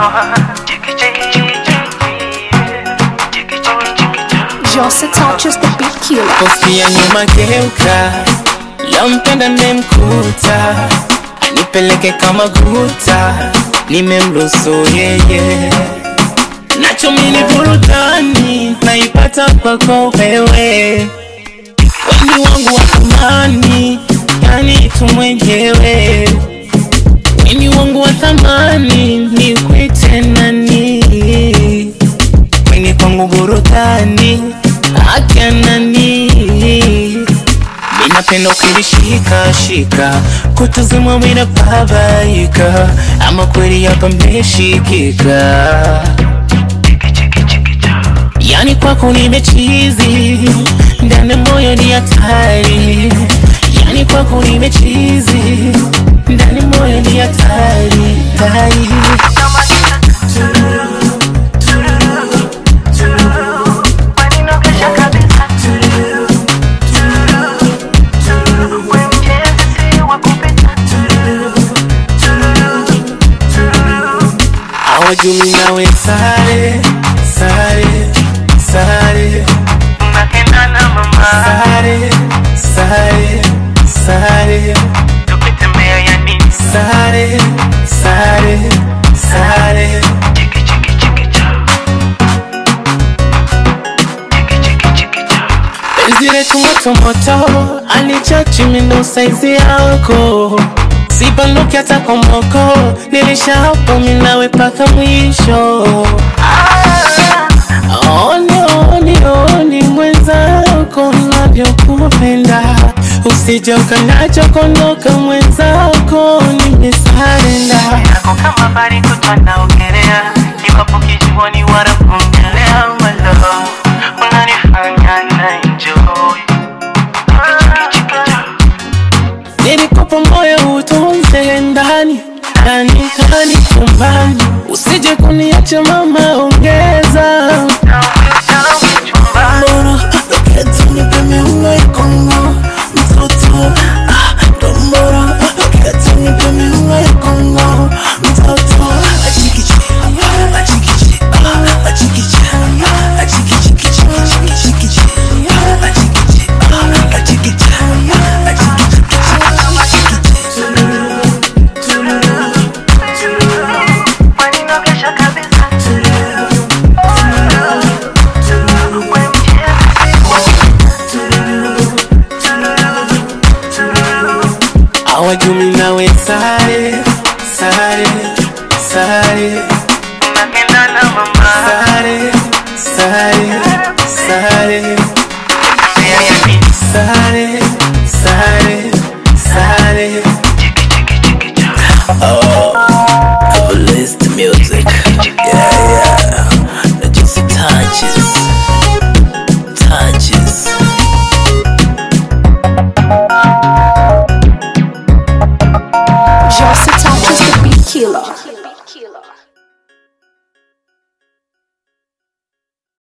Jose touches the beat killer. Kofia nyuma geuka, leo mpenda nimemkuta, nipeleke kama guta, nimemruhusu yeye. Nacho mini burudani, naipata kwako wewe. Wengi wangu wa thamani, yani tu mwenyewe. Wengi wangu wa thamani, ni kuite nani? Wengi kwangu burudani, akia nani? Minapenda ukilishika shika, kutuzima wina babaika, ama kweli hapa mmeshikika. Yani kwako nimechizi, ndani moyo ni hatari. Yani kwako nimechizi, ndani moyo ni hatari. Awajumi nawe sare, sare, sare, unakendana mama. Sare, sare, sare, tukitembea ya nini? Sare, sare, sare, chiki chiki chiki cha, chiki chiki chiki cha. Benzire kumoto moto, alichachi mindo saizi yako. Sibanduki hata komoko, nilisha hapo minawe paka mwisho. Oni mwenzako navyokupenda, usije ukanacho kondoka mwenzako, nimesarenda. Yako kama bari kutwa naogelea, iwapo kijiwani wala kuongelea. My love, unanifanya na enjoy. Chiki chiki cha, Nilikupa moyo utunze ndani, ndani ndani chumbani. Usije kuniacha mama, ongeza. Mbona loketi nipeme unaikongo mtoto. Mbona loketi nipeme unaikongo mtoto. Achikichi, achikichi, achikichi, achikichi, achikichi, achikichi, waninogesha kabisa. Awajumi nawe sare, sare, sare, Unakendana mama. sare, sare, sare, Tukitembea ya nini? sare, sare, sare. Chiki chiki chiki cha. Oh, coolest music. Yeah.